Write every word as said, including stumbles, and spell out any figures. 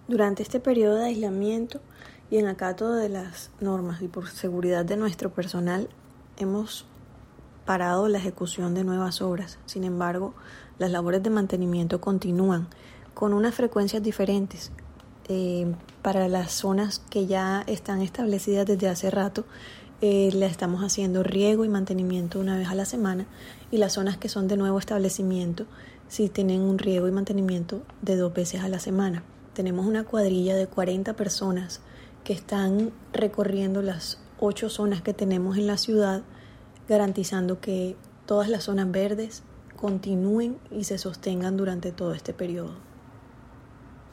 Durante este periodo de aislamiento y en acato de las normas y por seguridad de nuestro personal, hemos parado la ejecución de nuevas obras. Sin embargo, las labores de mantenimiento continúan con unas frecuencias diferentes. Eh, para las zonas que ya están establecidas desde hace rato, eh, le estamos haciendo riego y mantenimiento una vez a la semana, y las zonas que son de nuevo establecimiento sí tienen un riego y mantenimiento de dos veces a la semana. Tenemos una cuadrilla de cuarenta personas que están recorriendo las ocho zonas que tenemos en la ciudad, garantizando que todas las zonas verdes continúen y se sostengan durante todo este periodo.